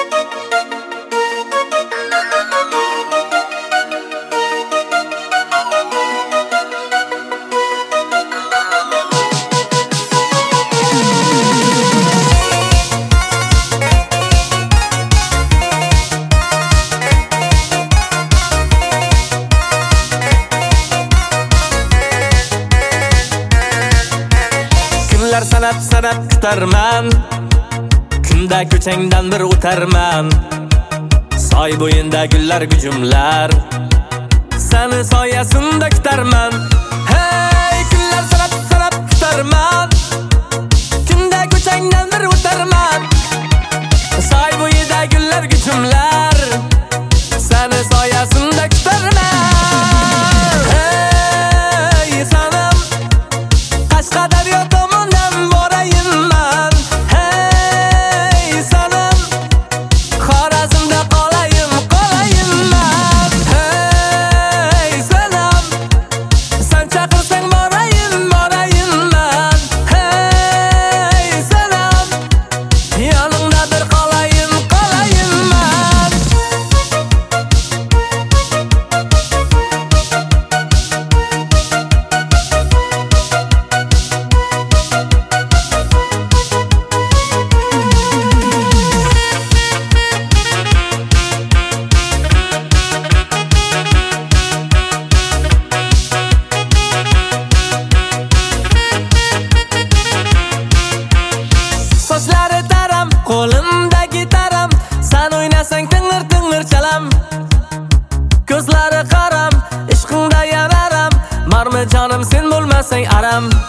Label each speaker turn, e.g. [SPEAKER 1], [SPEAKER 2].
[SPEAKER 1] sanab kutarman, kunda ko'changdan bir o'tarman. Soy bo'yinda gullar gujumlar, seni soyasida kutarman. Hey, kunlar sanab kutarman, kunda ko'changdan bir o'tarman. Soy bo'yida gullar gujumlar, seni soyasida kutarman. Hey, sanam Qashqadaryo tomondan borayinman. Hey, sanam Xorazmda qolayinman. Hey, sanam sen chaqirsang borayinman. Hey, sanam yoningdadir qolayinman. Sochlari taram, qo'limda gitaram, sen o'ynasang tingir chalam. Ko'zlari qaram, ishqingda yararam, marmi jonim sen bo'lmasang aram.